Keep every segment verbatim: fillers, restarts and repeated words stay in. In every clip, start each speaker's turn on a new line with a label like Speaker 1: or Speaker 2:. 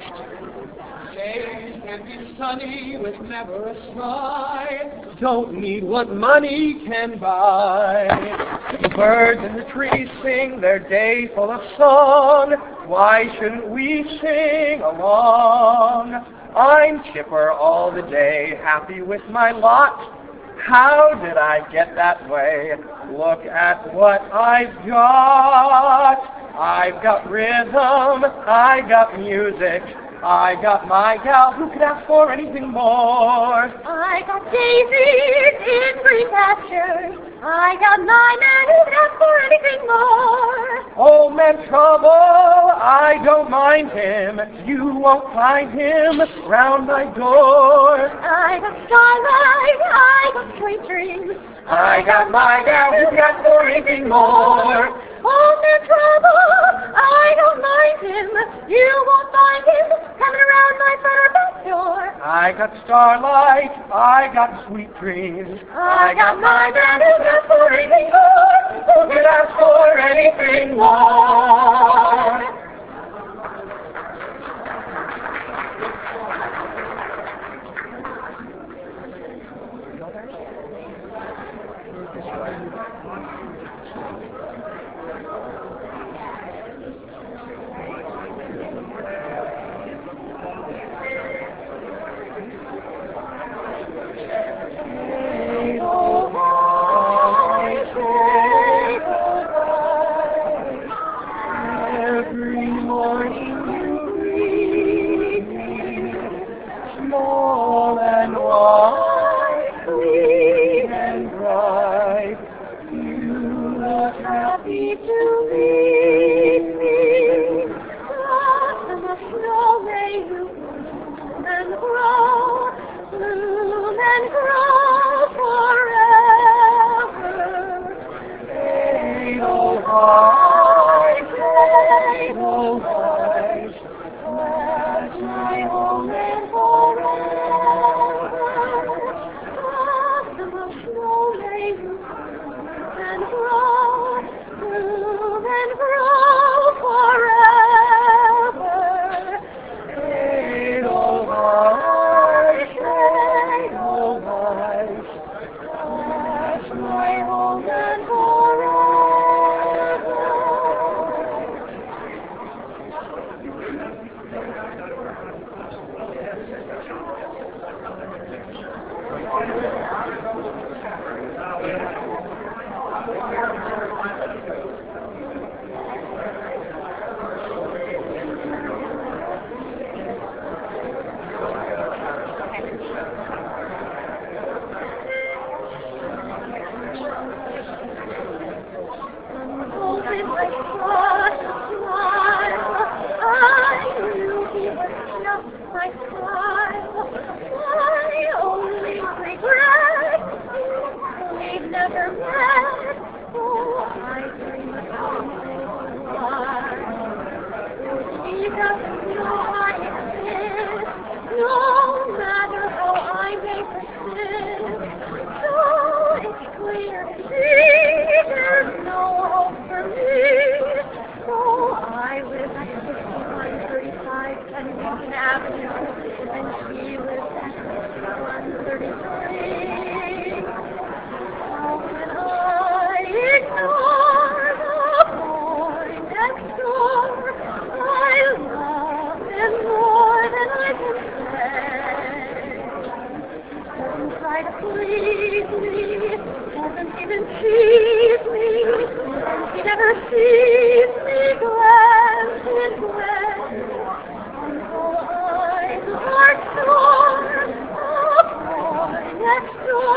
Speaker 1: Days can be sunny with never a sigh. Don't need what money can buy. The birds in the trees sing their day full of song. Why shouldn't we sing along? I'm chipper all the day, happy with my lot. How did I get that way? Look at what I've got. I've got rhythm, I got music, I got my gal, who could ask for anything more?
Speaker 2: I got daisies in green pastures, I got my man, who could ask for anything more?
Speaker 1: Old man Trouble, I don't mind him, you won't find him round my door.
Speaker 2: I got starlight, I got sweet dreams,
Speaker 1: I got my gal, who could ask for anything more?
Speaker 2: Old man Trouble, I don't mind him, you won't find him coming around my front or back door.
Speaker 1: I got starlight, I got sweet dreams,
Speaker 2: I got my man, who could ask for anything more?
Speaker 1: who could ask for anything more? Every morning you greet me, small and white, clean and bright. You look happy to meet me.
Speaker 2: Blossom of snow, may you bloom and grow, bloom and grow forever.
Speaker 1: Edelweiss, Edelweiss, that's my home and forever.
Speaker 2: Blossom of snow, may you bloom and grow, bloom and grow forever.
Speaker 1: Edelweiss, Edelweiss, that's my home and forever.
Speaker 2: Open my cross smile, I knew he was just my style. My only regret, we've never met. Oh, I dream of someday. He doesn't know I exist, no matter how I may persist. So it's clear to see there's no hope for me. So I live at fifty-one thirty-five Kensington Avenue, and she lives at fifty-one thirty-three. How can I ignore the boy next door? I love him more than I can say. Doesn't try to please me, doesn't even tease me, and he never sees me glance his way. Until eyes are sore, a boy next door.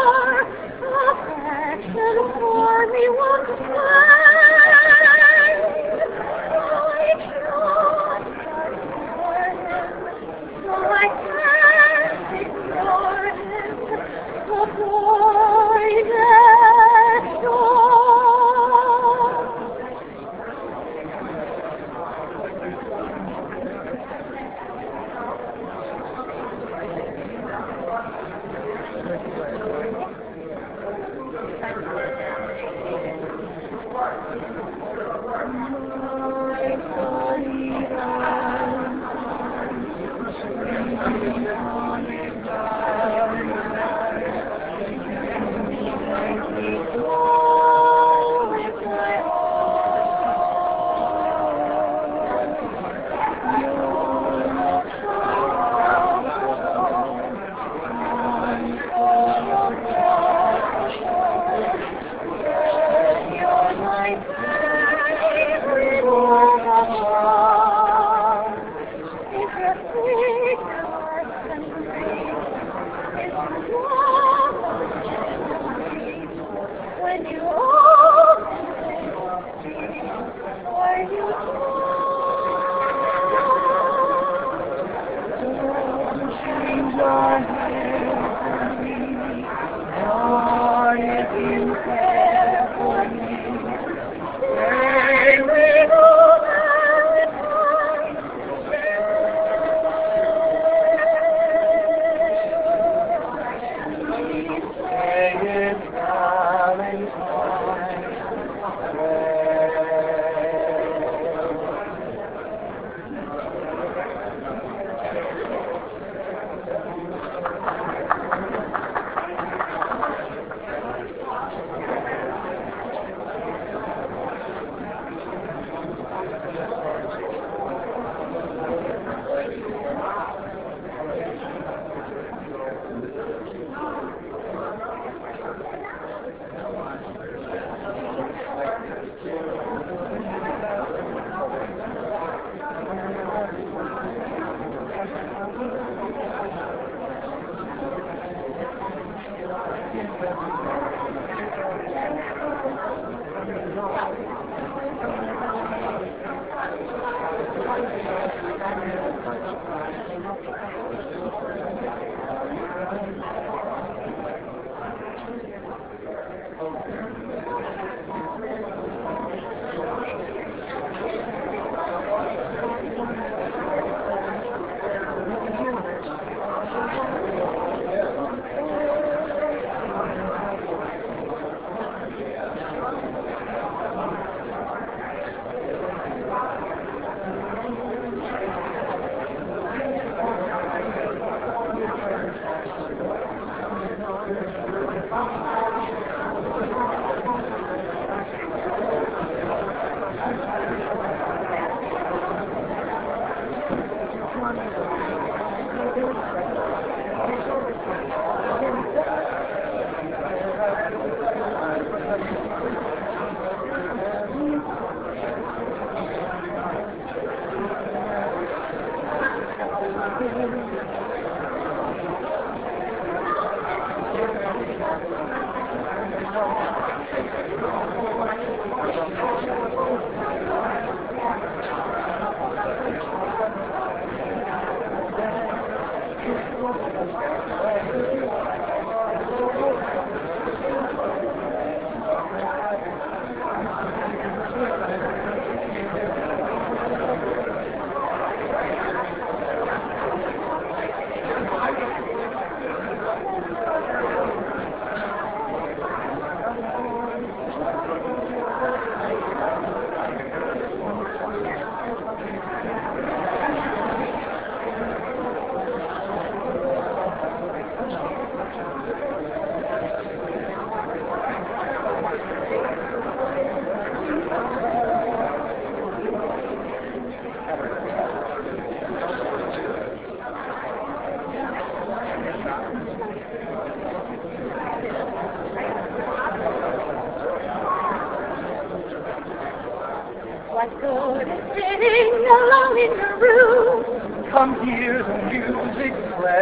Speaker 2: What good is sitting alone in your room?
Speaker 1: Come hear the music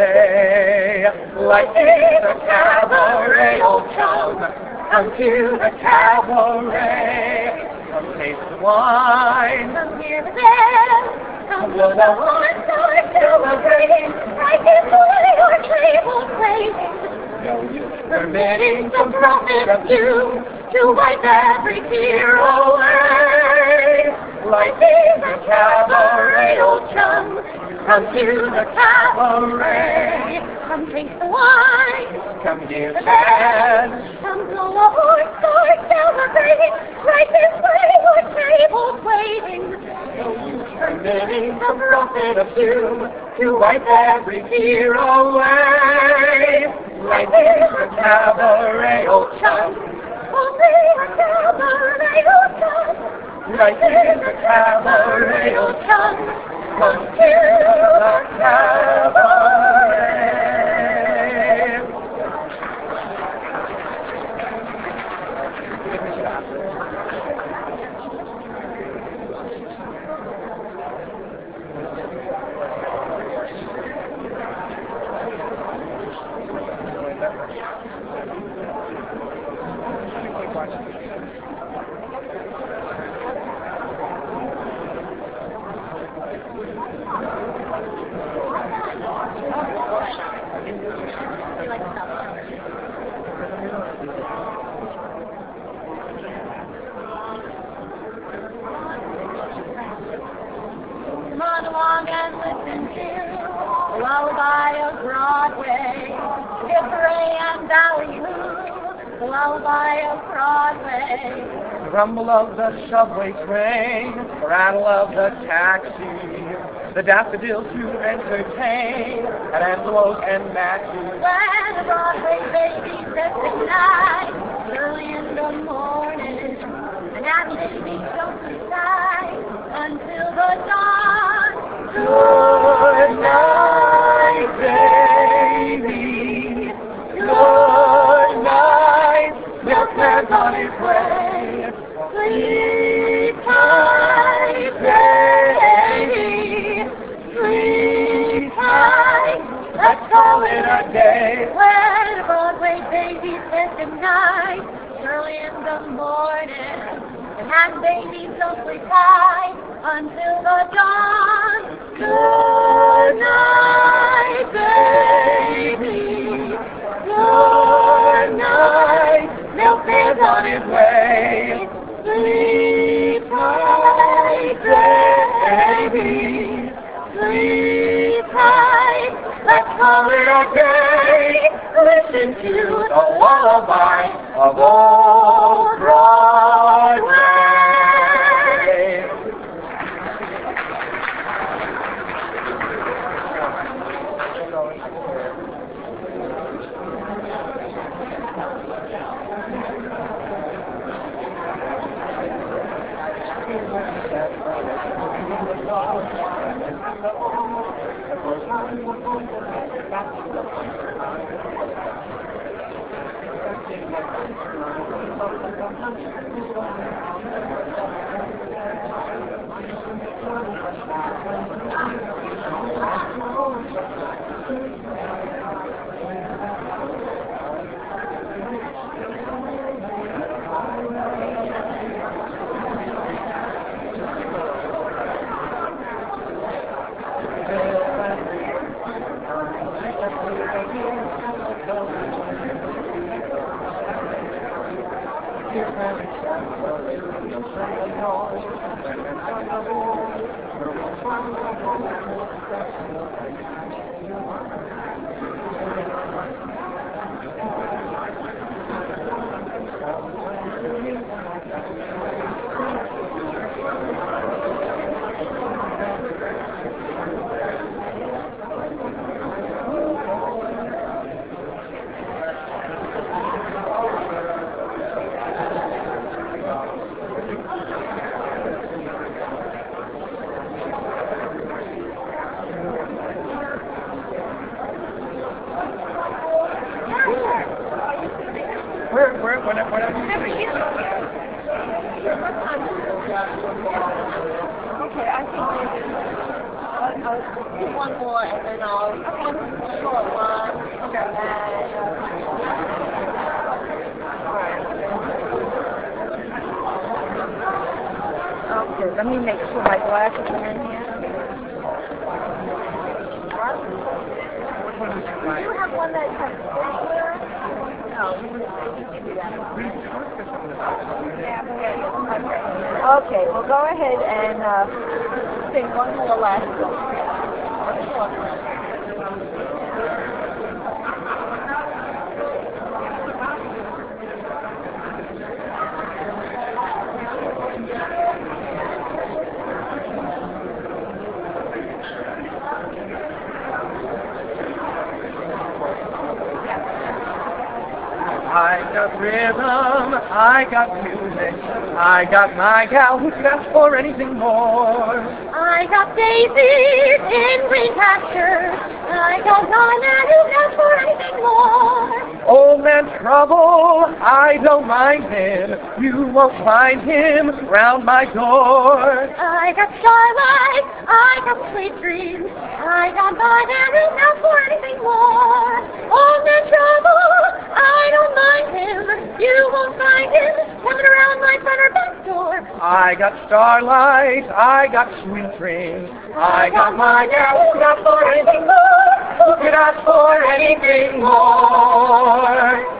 Speaker 1: play. Life is a cabaret, old chum. Come to the cabaret. Come taste the wine.
Speaker 2: Come hear the band. Come blow the horn, start celebrating. Right this way your table's waiting.
Speaker 1: No use permitting some prophet of doom to wipe every tear away. Life is a cabaret, old chum. Come to the cabaret.
Speaker 2: Come taste the wine.
Speaker 1: Come hear the band.
Speaker 2: Come blow a horn, start celebrating. Right this way your table's waiting.
Speaker 1: No use permitting some prophet of doom to wipe every tear away. Life is a cabaret, old chum.
Speaker 2: Only a cabaret, old chum.
Speaker 1: Life is a cabaret, old chum. Come to the cabaret.
Speaker 2: Come on along and listen to the lullaby of Broadway, Cabaret and Ballyhoo, the lullaby of Broadway.
Speaker 1: The rumble of the subway train, the rattle of the taxi, the daffodils to entertain at Angelo's and Maxie's.
Speaker 2: When the Broadway baby says goodnight, early in the morning, and that baby don't decide until the dawn.
Speaker 1: Good night, baby. Good night. Milkman's on his way.
Speaker 2: Sleep tight, baby. Sleep tight. Let's go
Speaker 1: it a day.
Speaker 2: When a Broadway baby says goodnight, early in the morning, and that baby so sleep tight until the dawn. Good night, baby. Good night.
Speaker 1: Milkman's on his way.
Speaker 2: Sleep tight, baby. Sleep tight. Let's call it a day. Listen to the lullaby
Speaker 1: of old Broadway. Where, where, whatever, whatever.
Speaker 2: Okay, I think I'll, I'll do one more and then I'll short one. Okay. Okay, let me make sure my glasses are in here. Do you have one that has stapler? Okay, well go ahead and uh, sing one more last song.
Speaker 1: I got rhythm, I got music, I got my gal who could ask for anything more.
Speaker 2: I got daisies in green pastures, I got my man who could ask for anything more.
Speaker 1: Old man Trouble, I don't mind him, you won't find him round my door.
Speaker 2: I got starlight, I got sweet dreams, I got my man who could ask for anything more. Old man Trouble, I don't mind him, you won't find him coming around my front or back door.
Speaker 1: I got starlight, I got sweet dreams, I got my gal who could ask for anything more, who could ask for anything more.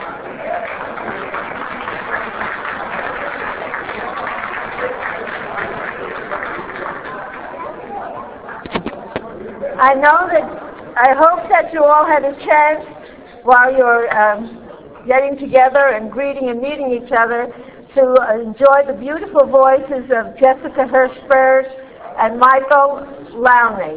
Speaker 2: I know that, I hope that you all had a chance while you're um, getting together and greeting and meeting each other to enjoy the beautiful voices of Jessica Hirschberg and Michael Lowney.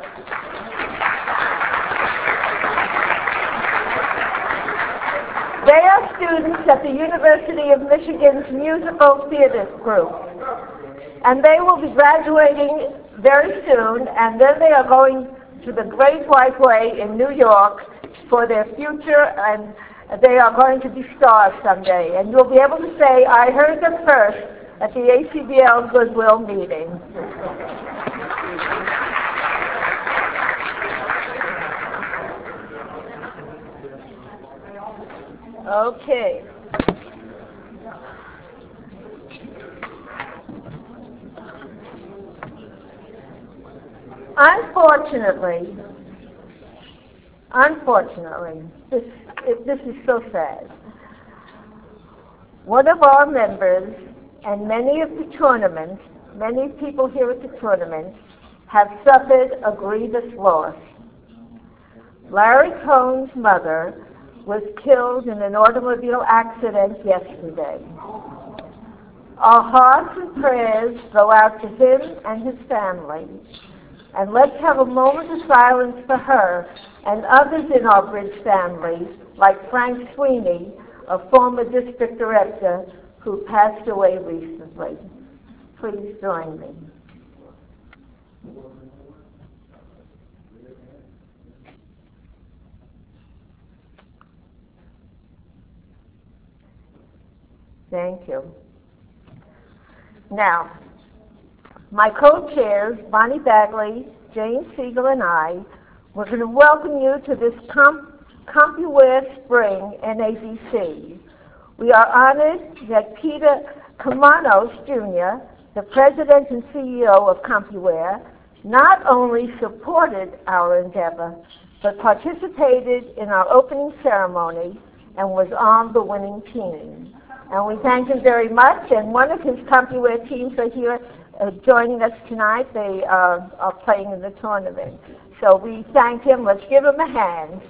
Speaker 2: They are students at the University of Michigan's Musical Theater Group. And they will be graduating very soon, and then they are going to the Great White Way in New York for their future, and they are going to be stars someday. And you'll be able to say, I heard them first at the A C B L Goodwill meeting. Okay. Unfortunately, unfortunately, this, it, this is so sad. One of our members and many of the tournaments, many people here at the tournament, have suffered a grievous loss. Larry Cohn's mother was killed in an automobile accident yesterday. Our hearts and prayers go out to him and his family. And let's have a moment of silence for her and others in our Bridge family, like Frank Sweeney, a former district director who passed away recently. Please join me. Thank you. Now, my co-chairs, Bonnie Bagley, Jane Siegel, and I, we're going to welcome you to this Comp- CompuWare Spring N A B C. We are honored that Peter Kamanos, Junior, the president and C E O of CompuWare, not only supported our endeavor, but participated in our opening ceremony and was on the winning team. And we thank him very much, and one of his CompuWare teams are here uh, joining us tonight. They uh, are playing in the tournament. So we thank him. Let's give him a hand.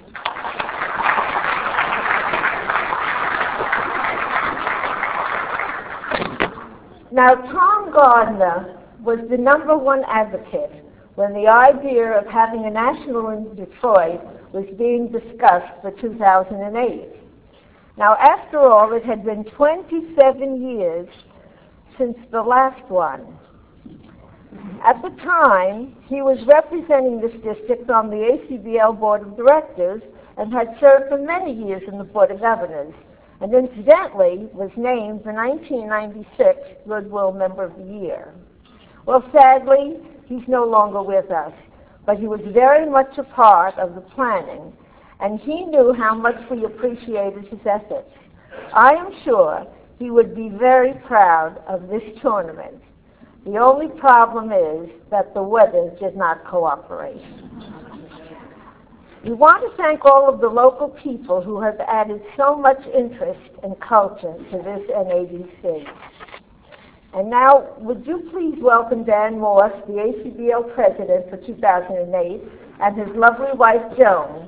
Speaker 2: Now, Tom Gardner was the number one advocate when the idea of having a national in Detroit was being discussed for two thousand eight. Now, after all, it had been twenty-seven years since the last one. At the time, he was representing this district on the A C B L Board of Directors and had served for many years in the Board of Governors, and incidentally was named the nineteen ninety-six Goodwill Member of the Year. Well, sadly, he's no longer with us, but he was very much a part of the planning, and he knew how much we appreciated his efforts. I am sure he would be very proud of this tournament. The only problem is that the weather did not cooperate. We want to thank all of the local people who have added so much interest and culture to this N A B C. And now, would you please welcome Dan Morse, the A C B L president for two thousand eight, and his lovely wife, Joan.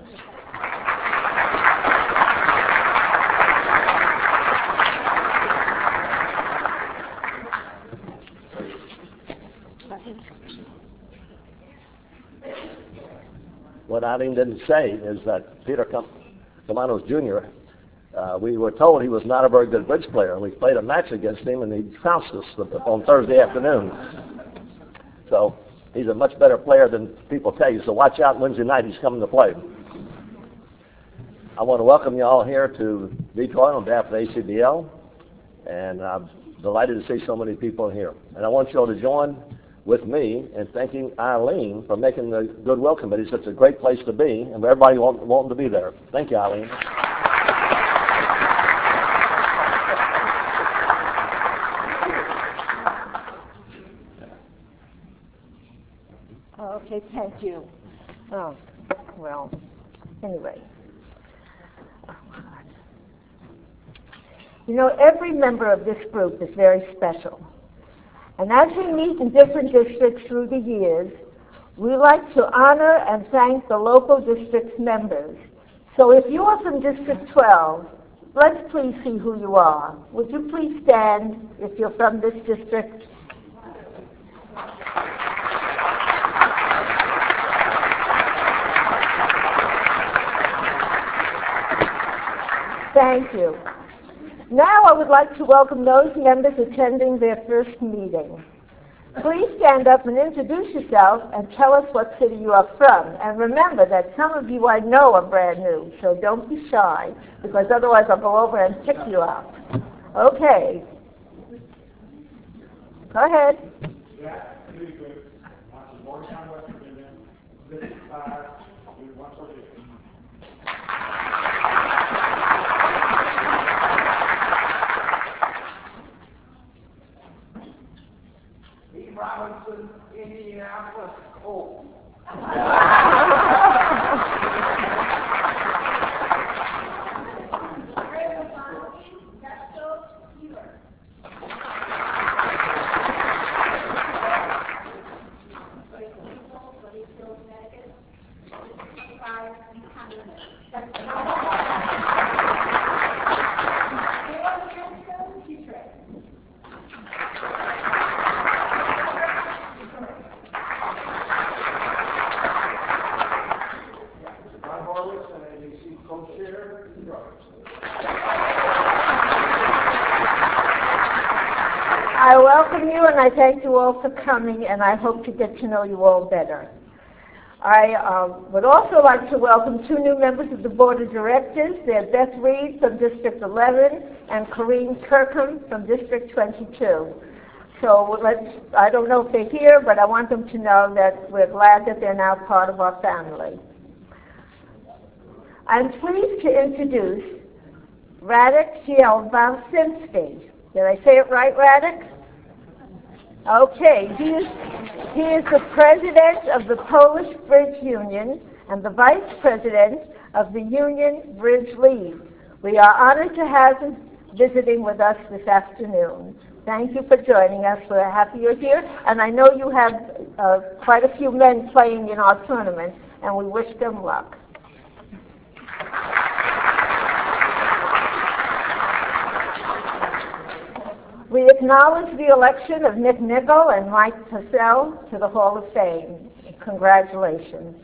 Speaker 3: What Eileen didn't say is that Peter Kamanos, Junior, uh, we were told he was not a very good bridge player. We played a match against him, and he trounced us on Thursday afternoon. So he's a much better player than people tell you. So watch out Wednesday night. He's coming to play. I want to welcome you all here to Detroit on behalf of the A C B L, and I'm delighted to see so many people here. And I want you all to join with me in thanking Eileen for making the Goodwill Committee such a great place to be, and everybody wanting want to be there. Thank you, Eileen.
Speaker 2: Okay, thank you. Oh, well, anyway. Oh, God. You know, every member of this group is very special. And as we meet in different districts through the years, we like to honor and thank the local district's members. So if you are from District twelve, let's please see who you are. Would you please stand if you're from this district? Thank you. Now I would like to welcome those members attending their first meeting. Please stand up and introduce yourself and tell us what city you are from. And remember that some of you I know are brand new, so don't be shy, because otherwise I'll go over and pick you up. Okay. Go ahead. I welcome you and I thank you all for coming, and I hope to get to know you all better. I uh, would also like to welcome two new members of the Board of Directors. They're Beth Reed from District eleven and Corrine Kirkham from District twenty-two. So let's, I don't know if they're here, but I want them to know that we're glad that they're now part of our family. I'm pleased to introduce Radek Cielwawski. Did I say it right, Radek? Okay, he is, he is the president of the Polish Bridge Union and the vice president of the Union Bridge League. We are honored to have him visiting with us this afternoon. Thank you for joining us. We're happy you're here, and I know you have uh, quite a few men playing in our tournament, and we wish them luck. We acknowledge the election of Nick Nickel and Mike Purcell to the Hall of Fame. Congratulations.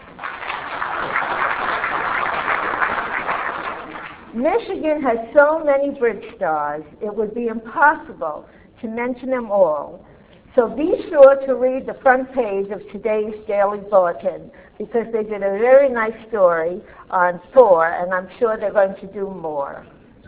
Speaker 2: Michigan has so many bridge stars, it would be impossible to mention them all. So be sure to read the front page of today's Daily Bulletin, because they did a very nice story on four, and I'm sure they're going to do more.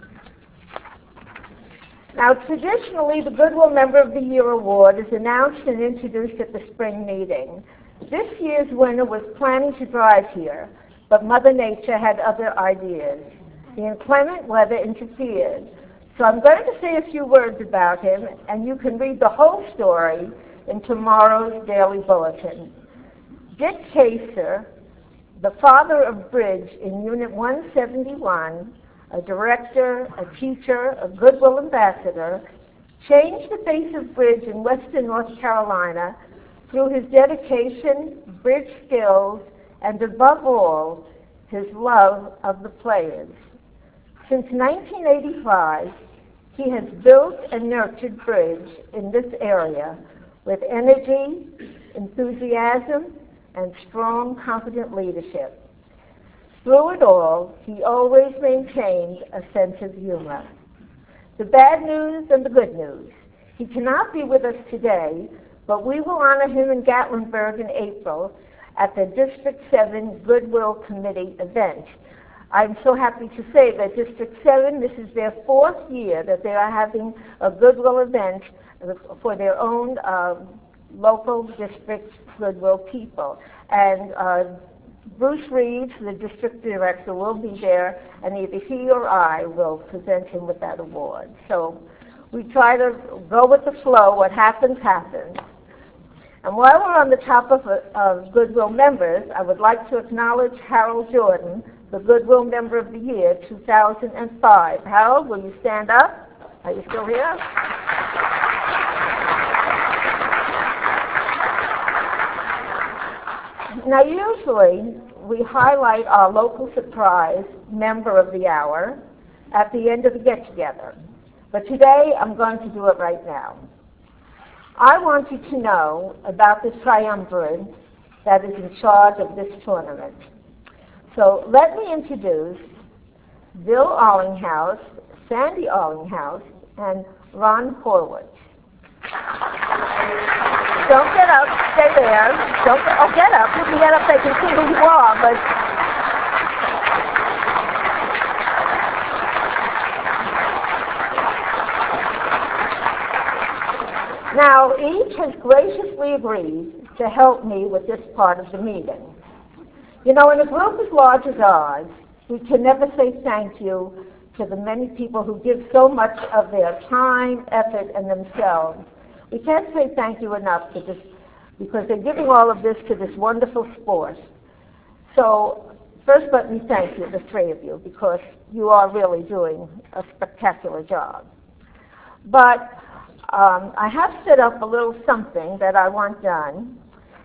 Speaker 2: Now, traditionally, the Goodwill Member of the Year award is announced and introduced at the spring meeting. This year's winner was planning to drive here, but Mother Nature had other ideas. The inclement weather interfered. So I'm going to say a few words about him, and you can read the whole story in tomorrow's Daily Bulletin. Dick Kaser, the father of Bridge in Unit one seventy-one, a director, a teacher, a Goodwill ambassador, changed the face of Bridge in Western North Carolina through his dedication, bridge skills, and above all, his love of the players. Since nineteen eighty-five, he has built and nurtured Bridge in this area with energy, enthusiasm, and strong, confident leadership. Through it all, he always maintained a sense of humor. The bad news and the good news. He cannot be with us today, but we will honor him in Gatlinburg in April at the District seven Goodwill Committee event. I'm so happy to say that District seven, this is their fourth year that they are having a Goodwill event for their own uh, local district Goodwill people. And uh, Bruce Reeves, the district director, will be there, and either he or I will present him with that award. So we try to go with the flow. What happens, happens. And while we're on the top of, of Goodwill members, I would like to acknowledge Harold Jordan, the Goodwill Member of the Year, two thousand five. Harold, will you stand up? Are you still here? Now, usually, we highlight our local surprise member of the hour at the end of the get-together. But today, I'm going to do it right now. I want you to know about the triumvirate that is in charge of this tournament. So let me introduce Bill Allinghouse, Sandy Allinghouse, and Ron Horwitz. Don't get up, stay there. Don't get, oh, get up. You can get up, they can see who you are, but now, each has graciously agreed to help me with this part of the meeting. You know, in a group as large as ours, we can never say thank you to the many people who give so much of their time, effort, and themselves. We can't say thank you enough to this, because they're giving all of this to this wonderful sport. So, first let me thank you, the three of you, because you are really doing a spectacular job. But Um, I have set up a little something that I want done,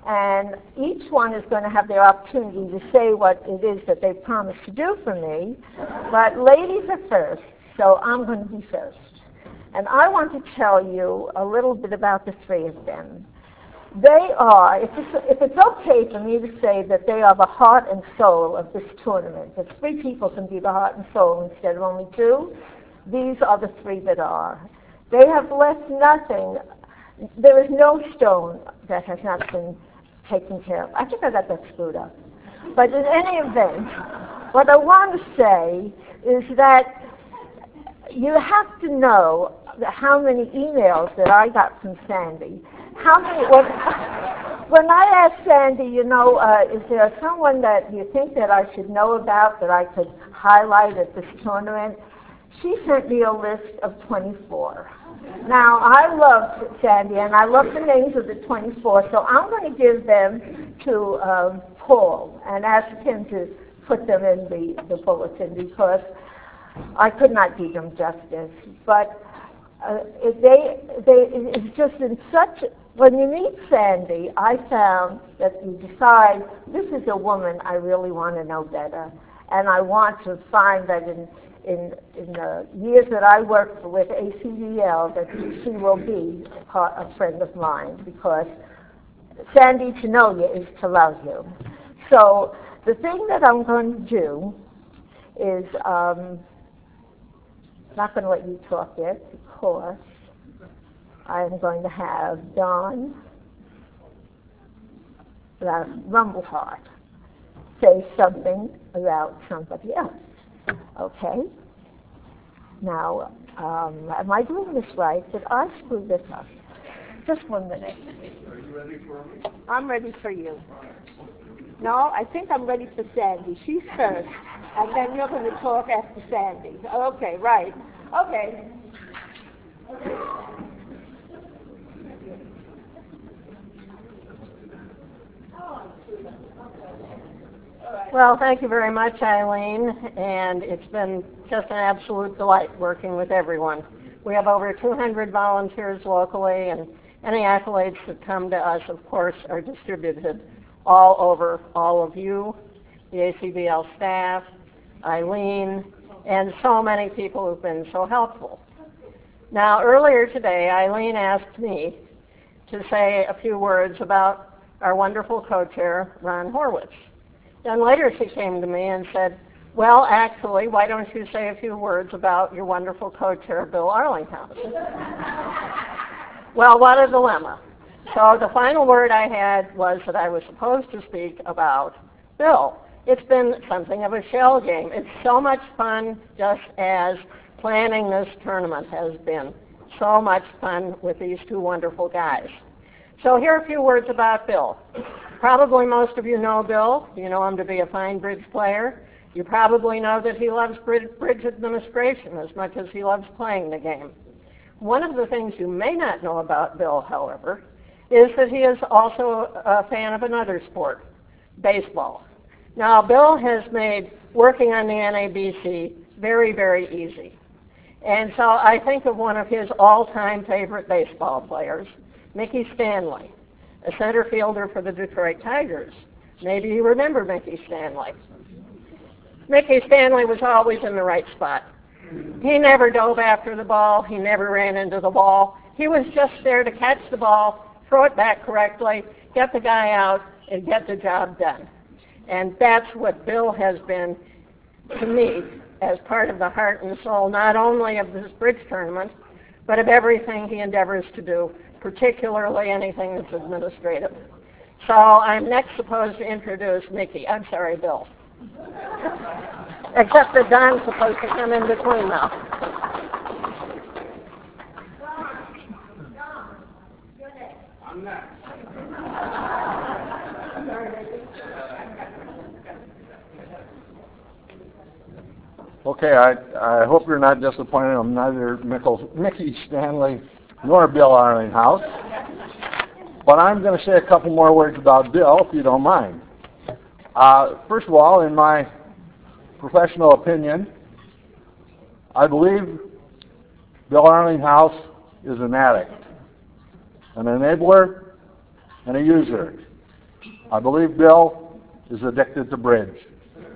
Speaker 2: And each one is going to have their opportunity to say what it is that they promised to do for me. But ladies are first, so I'm going to be first. And I want to tell you a little bit about the three of them. They are, if it's, if it's okay for me to say that they are the heart and soul of this tournament, that three people can be the heart and soul instead of only two, these are the three that are. They have left nothing. There is no stone that has not been taken care of. I think I got that screwed up. But in any event, what I want to say is that you have to know how many emails that I got from Sandy. How many, when, when I asked Sandy, you know, uh, is there someone that you think that I should know about that I could highlight at this tournament? She sent me a list of twenty-four. Now, I love Sandy, and I love the names of the twenty-four, so I'm going to give them to um, Paul and ask him to put them in the, the bulletin because I could not do them justice. But uh, it, they, they, it's just in such, when you meet Sandy, I found that you decide, this is a woman I really want to know better, and I want to find that in In, in the years that I worked with A C B L, that she will be a, part, a friend of mine, because Sandy, to know you is to love you. So the thing that I'm going to do is, um, I'm not going to let you talk yet, because I'm going to have Don, the Rumbleheart, say something about somebody else. Okay. Now, um, am I doing this right? Did I screw this up? Just one minute.
Speaker 1: Are you ready for me?
Speaker 2: I'm ready for you. No, I think I'm ready for Sandy. She's first, and then you're going to talk after Sandy. Okay, right. Okay.
Speaker 4: Well, thank you very much, Eileen, and it's been just an absolute delight working with everyone. We have over two hundred volunteers locally, and any accolades that come to us, of course, are distributed all over all of you, the A C B L staff, Eileen, and so many people who've been so helpful. Now, earlier today, Eileen asked me to say a few words about our wonderful co-chair, Ron Horwitz. Then later she came to me and said, well, actually, why don't you say a few words about your wonderful co-chair, Bill Arlinghouse? Well, what a dilemma. So the final word I had was that I was supposed to speak about Bill. It's been something of a shell game. It's so much fun, just as planning this tournament has been. So much fun with these two wonderful guys. So here are a few words about Bill. Probably most of you know Bill. You know him to be a fine bridge player. You probably know that he loves bridge administration as much as he loves playing the game. One of the things you may not know about Bill, however, is that he is also a fan of another sport, baseball. Now, Bill has made working on the N A B C very, very easy. And so I think of one of his all-time favorite baseball players, Mickey Stanley, a center fielder for the Detroit Tigers. Maybe you remember Mickey Stanley. Mickey Stanley was always in the right spot. He never dove after the ball. He never ran into the wall. He was just there to catch the ball, throw it back correctly, get the guy out, and get the job done. And that's what Bill has been to me as part of the heart and soul, not only of this bridge tournament, but of everything he endeavors to do, particularly anything that's administrative. So I'm next supposed to introduce Mickey. I'm sorry, Bill. Except that Don's supposed to come in between now.
Speaker 1: I'm next.
Speaker 5: Okay, I, I hope you're not disappointed. I'm neither Mickle, Mickey Stanley nor Bill Arlinghouse. But I'm going to say a couple more words about Bill, if you don't mind. Uh, first of all, in my professional opinion, I believe Bill Arlinghouse is an addict, an enabler, and a user. I believe Bill is addicted to bridge.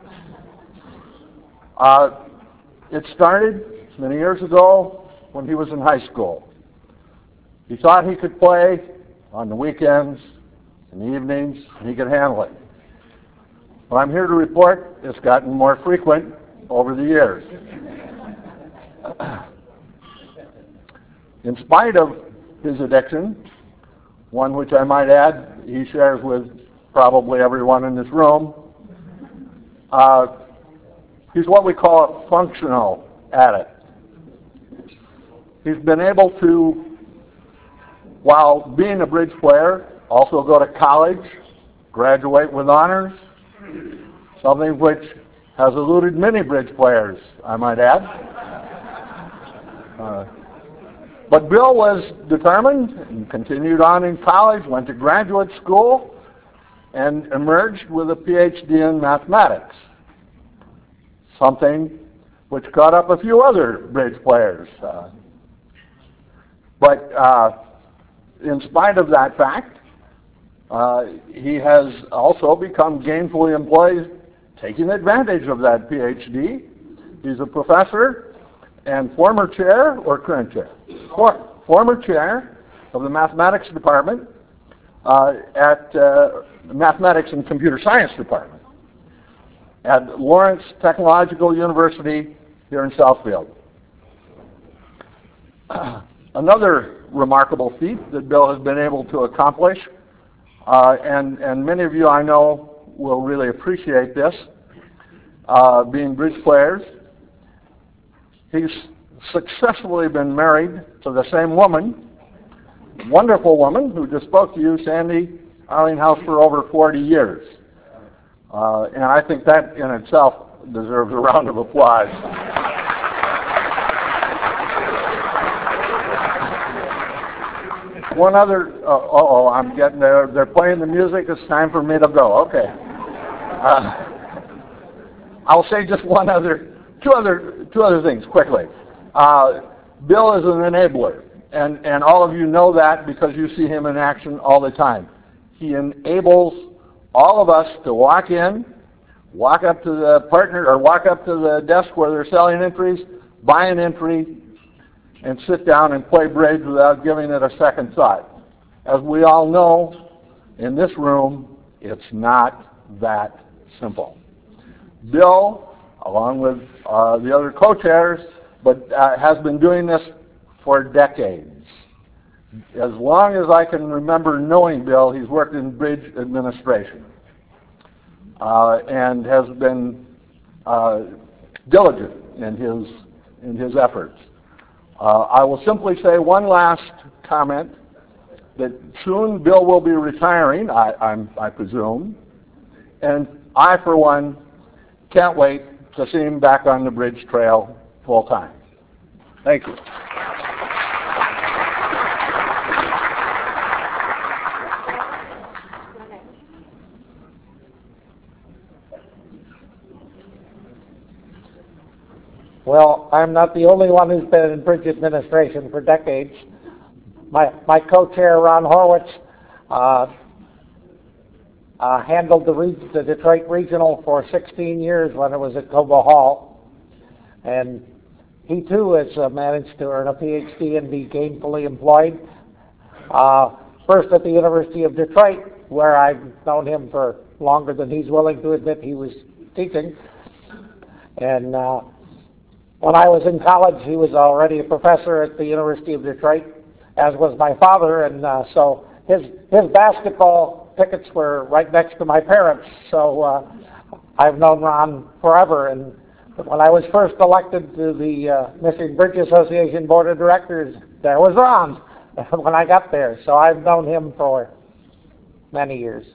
Speaker 5: Uh, it started many years ago when he was in high school. He thought he could play on the weekends, in the evenings, and he could handle it. But I'm here to report it's gotten more frequent over the years. In spite of his addiction, one which I might add he shares with probably everyone in this room, uh, he's what we call a functional addict. He's been able to, while being a bridge player, also go to college, graduate with honors, something which has eluded many bridge players, I might add. Uh, but Bill was determined and continued on in college, went to graduate school, and emerged with a P H D in mathematics, something which caught up a few other bridge players. Uh, but uh, in spite of that fact, uh, he has also become gainfully employed, taking advantage of that P H D. He's a professor and former chair, or current chair, for, former chair of the mathematics department uh, at uh, Mathematics and Computer Science Department at Lawrence Technological University here in Southfield. Uh, another remarkable feat that Bill has been able to accomplish, uh, and, and many of you I know will really appreciate this, uh, being bridge players. He's successfully been married to the same woman, wonderful woman who just spoke to you, Sandy Arlinghouse, for over forty years. Uh, and I think that in itself deserves a round of applause. One other, uh, uh-oh, I'm getting there. They're playing the music. It's time for me to go. Okay. Uh, I'll say just one other, two other, two other things quickly. Uh, Bill is an enabler, and, and all of you know that because you see him in action all the time. He enables all of us to walk in, walk up to the partner, or walk up to the desk where they're selling entries, buy an entry, and sit down and play bridge without giving it a second thought. As we all know, in this room, it's not that simple. Bill, along with uh, the other co-chairs, but uh, has been doing this for decades. As long as I can remember knowing Bill, he's worked in bridge administration uh, and has been uh, diligent in his, in his efforts. Uh, I will simply say one last comment, that soon Bill will be retiring, I, I'm, I presume, and I, for one, can't wait to see him back on the bridge trail full time. Thank you.
Speaker 6: Well, I'm not the only one who's been in bridge administration for decades. My, my co-chair, Ron Horwitz, uh, uh, handled the, re- the Detroit Regional for sixteen years when it was at Cobo Hall. And he too has uh, managed to earn a P H D and be gainfully employed. Uh, first at the University of Detroit, where I've known him for longer than he's willing to admit he was teaching. And uh, when I was in college, he was already a professor at the University of Detroit, as was my father, and uh, so his his basketball tickets were right next to my parents. So uh, I've known Ron forever, and when I was first elected to the uh, Michigan Bridge Association Board of Directors, there was Ron when I got there. So I've known him for many years.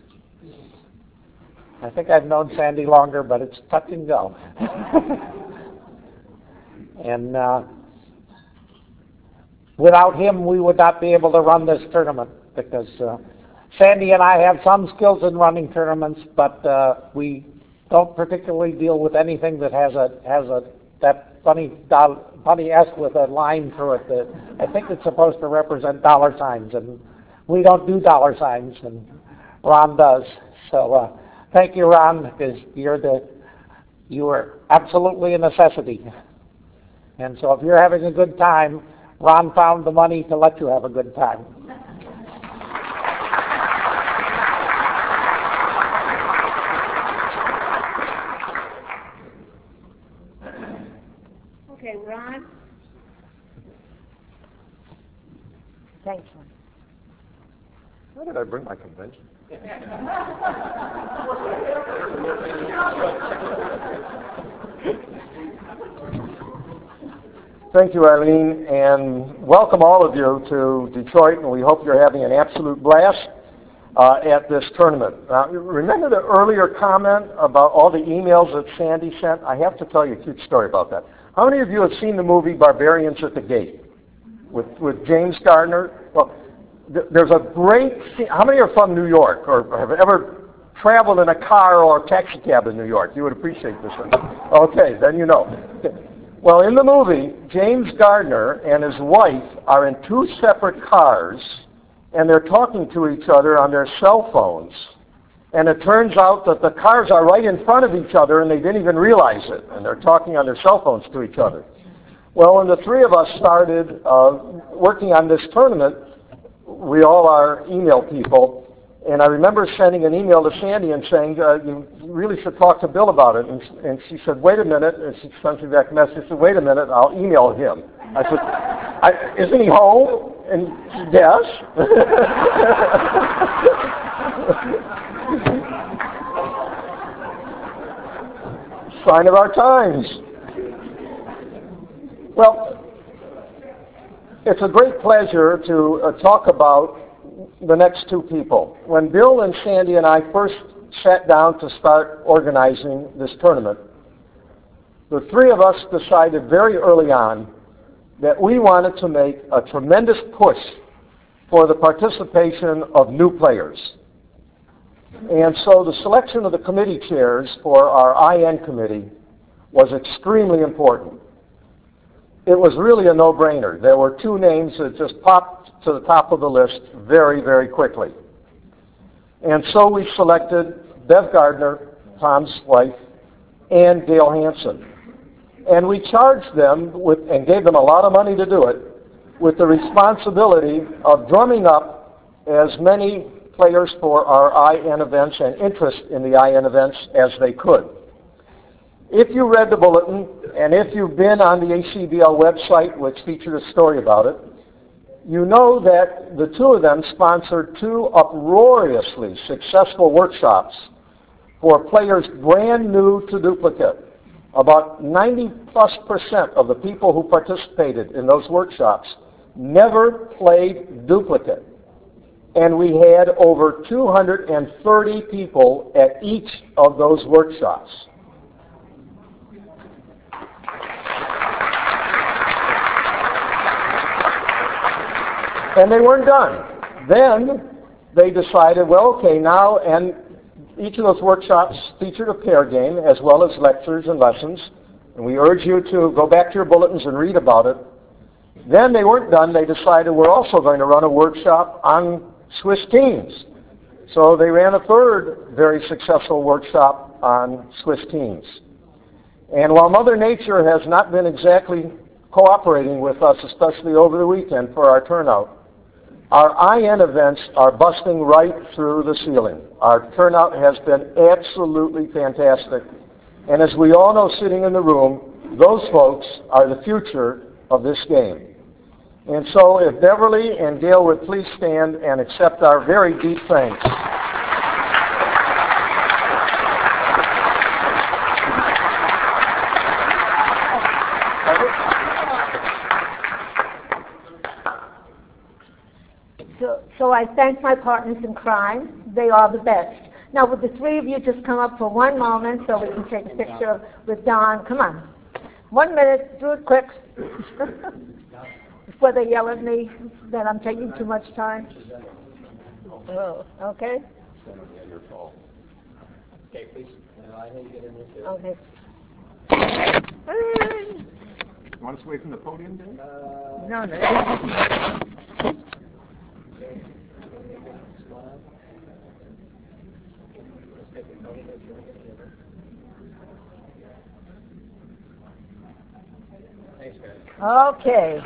Speaker 6: I think I've known Sandy longer, but it's touch and go. And uh, without him, we would not be able to run this tournament, because uh, Sandy and I have some skills in running tournaments, but uh, we don't particularly deal with anything that has a has a that funny funny S with a line through it. That I think it's supposed to represent dollar signs, and we don't do dollar signs, and Ron does. So uh, thank you, Ron, because you're the, you are absolutely a necessity. And so if you're having a good time, Ron found the money to let you have a good time.
Speaker 2: Okay, Ron. Thanks, Ron.
Speaker 5: Why did I bring my convention? Thank you, Eileen, and welcome all of you to Detroit, and we hope you're having an absolute blast uh, at this tournament. Uh, remember the earlier comment about all the emails that Sandy sent? I have to tell you a cute story about that. How many of you have seen the movie Barbarians at the Gate with, with James Gardner? Well, th- there's a great scene. How many are from New York or have ever traveled in a car or a taxi cab in New York? You would appreciate this one. Okay, then you know. Well, in the movie, James Gardner and his wife are in two separate cars, and they're talking to each other on their cell phones. And it turns out that the cars are right in front of each other, and they didn't even realize it, and they're talking on their cell phones to each other. Well, when the three of us started uh, working on this tournament, we all are email people, and I remember sending an email to Sandy and saying, uh, you really should talk to Bill about it. And, and she said, wait a minute. And she sent me back a message. She said, wait a minute, I'll email him. I said, I, isn't he home? And she said, yes. Sign of our times. Well, it's a great pleasure to uh, talk about the next two people. When Bill and Sandy and I first sat down to start organizing this tournament, the three of us decided very early on that we wanted to make a tremendous push for the participation of new players. And so the selection of the committee chairs for our I N committee was extremely important. It was really a no-brainer. There were two names that just popped to the top of the list very, very quickly. And so we selected Bev Gardner, Tom's wife, and Gail Hansen. And we charged them with, and gave them a lot of money to do it, with the responsibility of drumming up as many players for our I N events and interest in the I N events as they could. If you read the bulletin, and if you've been on the A C B L website, which featured a story about it, you know that the two of them sponsored two uproariously successful workshops for players brand new to duplicate. About ninety plus percent of the people who participated in those workshops never played duplicate. And we had over two hundred thirty people at each of those workshops. And they weren't done. Then they decided, well, okay, now, and each of those workshops featured a pair game as well as lectures and lessons. And we urge you to go back to your bulletins and read about it. Then they weren't done. They decided we're also going to run a workshop on Swiss teams. So they ran a third very successful workshop on Swiss teams. And while Mother Nature has not been exactly cooperating with us, especially over the weekend for our turnout, our I N events are busting right through the ceiling. Our turnout has been absolutely fantastic. And as we all know sitting in the room, those folks are the future of this game. And so if Beverly and Gail would please stand and accept our very deep thanks.
Speaker 2: So, so I thank my partners in crime. They are the best. Now, would the three of you just come up for one moment so we can take a picture with Don? Come on. One minute. Do it quick. Before they yell at me that I'm taking too much time. Oh, okay.
Speaker 1: Okay, please. I need to get in this.
Speaker 2: Okay.
Speaker 5: You want us away from the podium, Dave?
Speaker 2: No, no. Okay.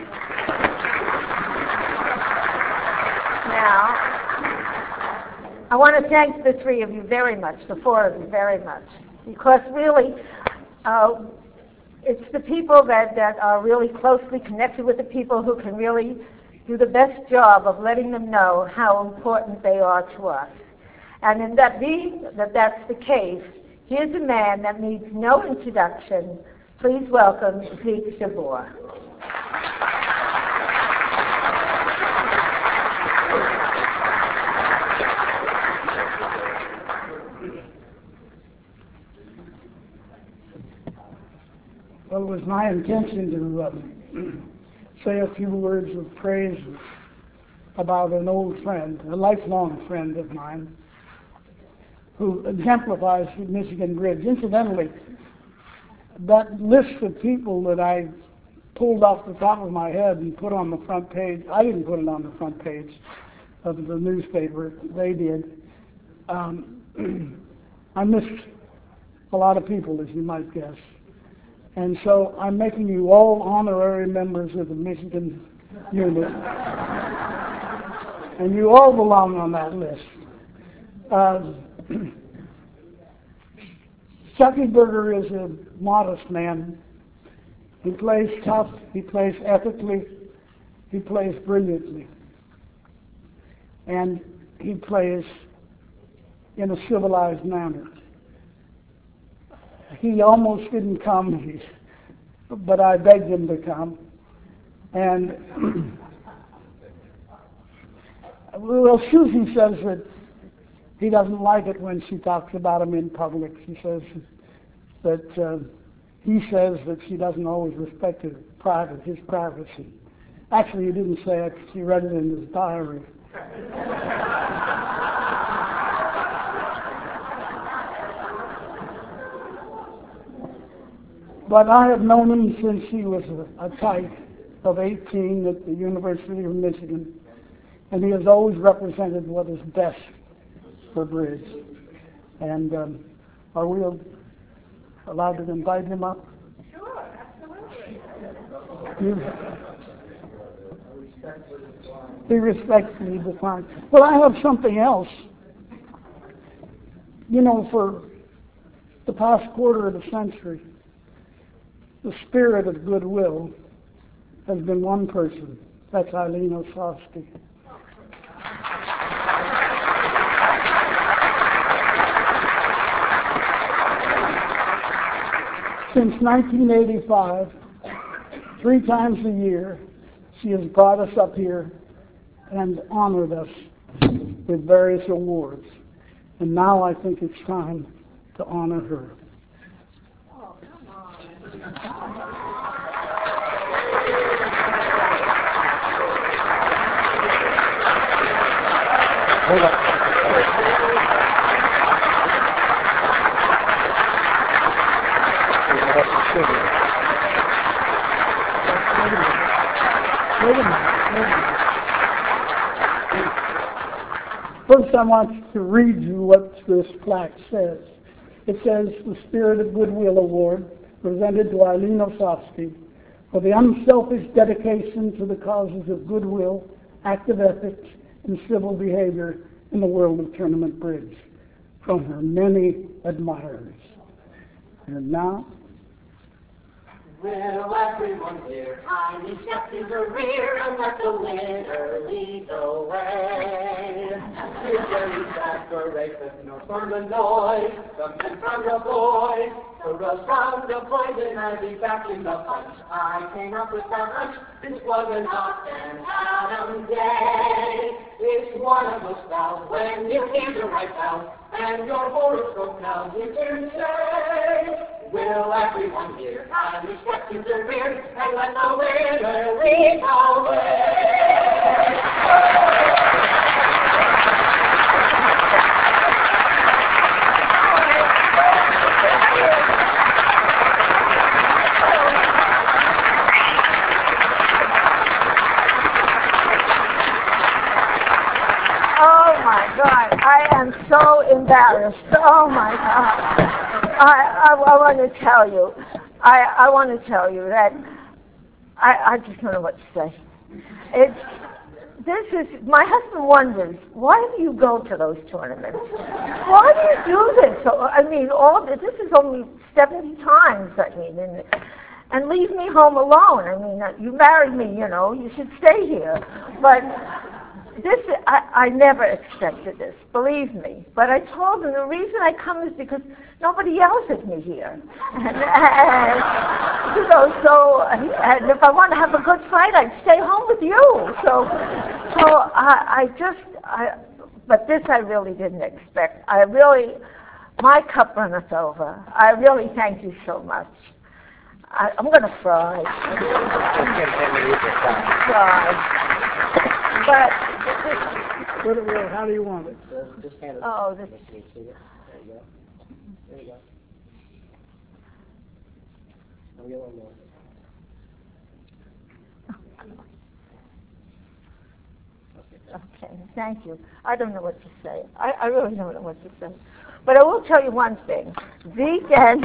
Speaker 2: Now, I want to thank the three of you very much, the four of you very much, because really, uh, it's the people that, that are really closely connected with the people who can really do the best job of letting them know how important they are to us. And in that being that that's the case, here's a man that needs no introduction. Please welcome Zeke DeVore.
Speaker 7: Well, it was my intention to uh, say a few words of praise about an old friend, a lifelong friend of mine, who exemplifies the Michigan Bridge. Incidentally, that list of people that I pulled off the top of my head and put on the front page, I didn't put it on the front page of the newspaper, they did. Um, I missed a lot of people, as you might guess. And so I'm making you all honorary members of the Michigan unit. And you all belong on that list. Uh, Chucky Berger is a modest man. He plays tough, he plays ethically, he plays brilliantly. And he plays in a civilized manner. He almost didn't come, but I begged him to come. And, well, Susie says that he doesn't like it when she talks about him in public. She says that uh, he says that she doesn't always respect his private, his privacy. Actually, he didn't say it. She read it in his diary. But I have known him since he was a, a kite of eighteen at the University of Michigan, and he has always represented what is best for Bridge. And um, are we allowed to invite him up?
Speaker 2: Sure, absolutely.
Speaker 7: You, he respectfully declined. Well, I have something else. You know, for the past quarter of a century, the spirit of goodwill has been one person. That's Eileen Osofsky. Since nineteen eighty-five, three times a year, she has brought us up here and honored us with various awards. And now I think it's time to honor her.
Speaker 2: Oh, come on.
Speaker 7: Hold on. Wait a minute. Wait a minute. First, I want to read you what this plaque says. It says, the Spirit of Goodwill Award, presented to Eileen Osofsky for the unselfish dedication to the causes of goodwill, active ethics, and civil behavior in the world of Tournament Bridge, from her many admirers. And now,
Speaker 8: will everyone here kindly step to the rear and let the winner lead the way? Here's Jerry Zachary with Northumberland noise, the men from the boys, for a round of boys, and I'll be back in the punch. I came up with that hunch, this wasn't up and Adam Day. It's one of those spells when you hear the right bell, and your horoscope tells you to say, will everyone here kindly step to the rear and let the winner lead the way?
Speaker 2: Oh my God, I am so embarrassed. Oh my God. I, I, I want to tell you, I, I want to tell you that I, I just don't know what to say. It's, this is, my husband wonders, why do you go to those tournaments? Why do you do this? So, I mean, all this, this is only seventy times, I mean, and, and leave me home alone. I mean, uh, you married me, you know, you should stay here. But this, I, I never expected this, believe me. But I told him the reason I come is because nobody yells at me here. And, and you know, so, and if I want to have a good fight, I'd stay home with you. So, so I, I just, I, but this I really didn't expect. I really, my cup runneth over. I really thank you so much. I, I'm going to cry. cry. But,
Speaker 7: Put it where, how do you want it?
Speaker 8: Just hand it.
Speaker 2: oh, this,
Speaker 8: There you go. There you go. I'm yelling more.
Speaker 2: okay, thank you. I don't know what to say. I, I really don't know what to say. But I will tell you one thing. Zeke and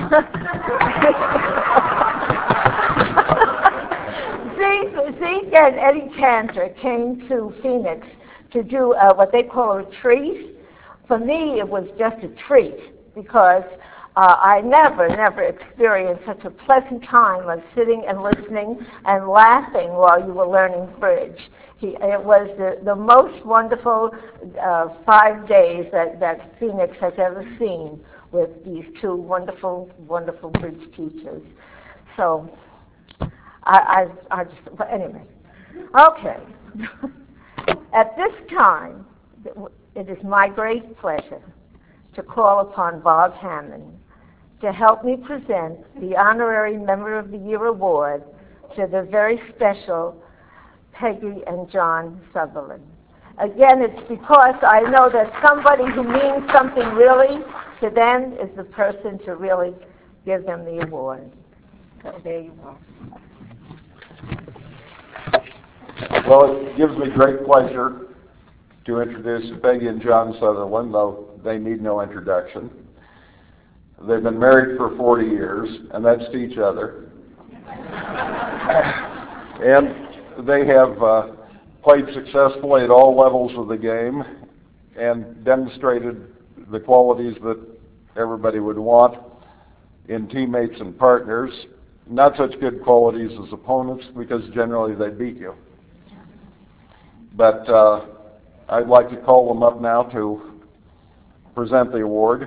Speaker 2: Zeke, Zeke and Eddie Cantor came to Phoenix to do uh, what they call a retreat. For me, it was just a treat because uh, I never, never experienced such a pleasant time of sitting and listening and laughing while you were learning bridge. He, it was the, the most wonderful uh, five days that, that Phoenix has ever seen with these two wonderful, wonderful bridge teachers. So, I, I, I just, but anyway, okay. At this time, it is my great pleasure to call upon Bob Hammond to help me present the Honorary Member of the Year Award to the very special Peggy and John Sutherland. Again, it's because I know that somebody who means something really to them is the person to really give them the award. So there you are.
Speaker 5: Well, it gives me great pleasure to introduce Peggy and John Sutherland, though they need no introduction. They've been married for forty years, and that's to each other. And they have uh, played successfully at all levels of the game and demonstrated the qualities that everybody would want in teammates and partners. Not such good qualities as opponents, because generally they beat you. But uh, I'd like to call them up now to present the award.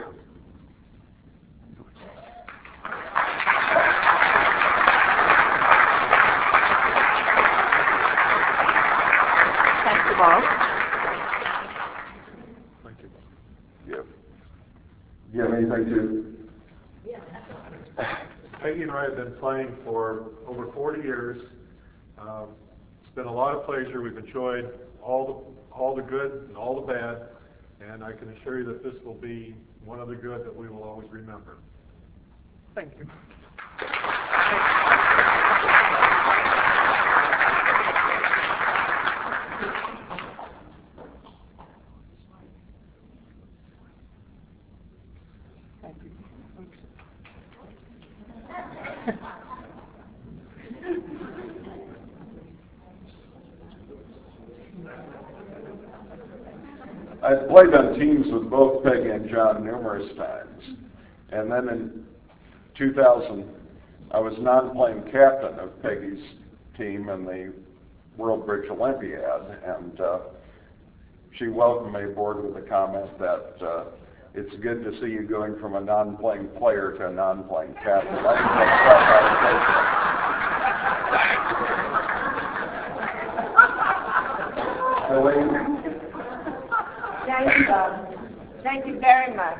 Speaker 2: Thank you, Bob.
Speaker 5: Thank you. Yeah. Do you have anything to?
Speaker 9: Peggy and I have been playing for over forty years. Um, it's been a lot of pleasure. We've enjoyed all the all the good and all the bad, and I can assure you that this will be one of the good that we will always remember.
Speaker 1: Thank you.
Speaker 5: I've played on teams with both Peggy and John numerous times. And then in two thousand, I was non-playing captain of Peggy's team in the World Bridge Olympiad. And uh, she welcomed me aboard with the comment that uh, it's good to see you going from a non-playing player to a non-playing captain. I think that's Eileen?
Speaker 2: Thank you, Bob. Thank you very much.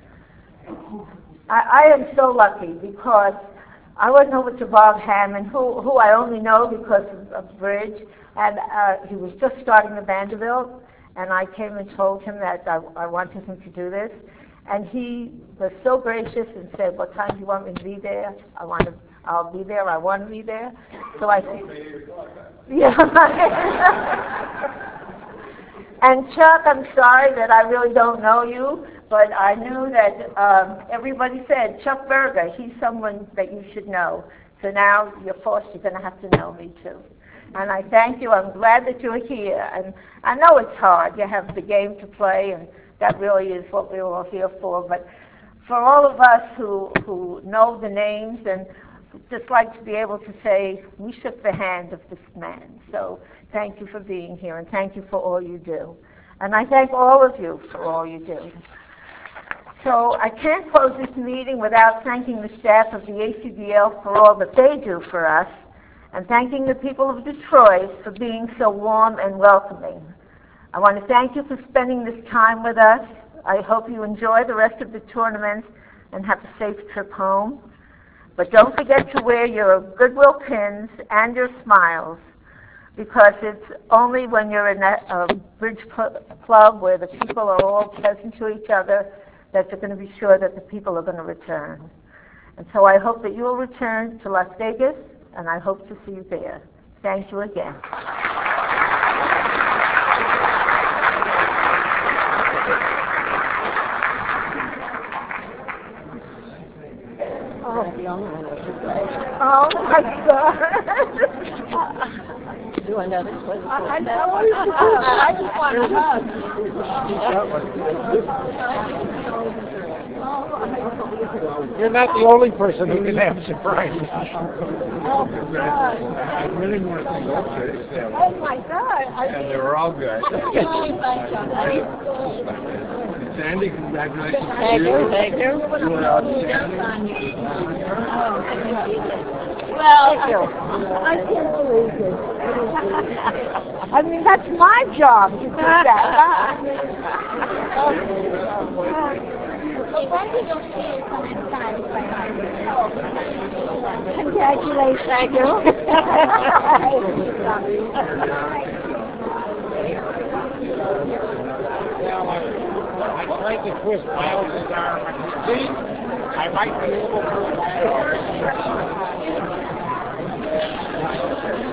Speaker 2: I, I am so lucky because I went over to Bob Hammond, who, who I only know because of, of bridge, and uh, he was just starting the Vanderbilt, and I came and told him that I, I wanted him to do this, and he was so gracious and said, "What time do you want me to be there? I want to. I'll be there. I want to be there." So I said, "Yeah." And Chuck, I'm sorry that I really don't know you, but I knew that um, everybody said, Chuck Berger, he's someone that you should know. So now you're forced, you're going to have to know me too. And I thank you. I'm glad that you're here. And I know it's hard. You have the game to play, and that really is what we're all here for. But for all of us who, who know the names, and just like to be able to say, we shook the hand of this man. So thank you for being here, and thank you for all you do. And I thank all of you for all you do. So I can't close this meeting without thanking the staff of the A C B L for all that they do for us, and thanking the people of Detroit for being so warm and welcoming. I want to thank you for spending this time with us. I hope you enjoy the rest of the tournament and have a safe trip home. But don't forget to wear your Goodwill pins and your smiles, because it's only when you're in a, a bridge cl- club where the people are all pleasant to each other that you're going to be sure that the people are going to return. And so I hope that you will return to Las Vegas, and I hope to see you there. Thank you again.
Speaker 4: Oh, young man.
Speaker 2: Oh, my God.
Speaker 4: Do another one.
Speaker 2: I, I know. I just want to hug.
Speaker 6: You're not the only person who can have surprises.
Speaker 2: Oh, God.
Speaker 5: I really want to thank all the staff.
Speaker 2: Oh, my God. I,
Speaker 5: And they were all good. Sandy, congratulations to
Speaker 4: Thank you, thank you.
Speaker 5: You were outstanding.
Speaker 2: well, I, I can't believe it. I mean, that's my job to do that. Congratulations.
Speaker 4: Thank you.
Speaker 6: Well, I, I tried to twist Miles' arm. I could see I might be able to.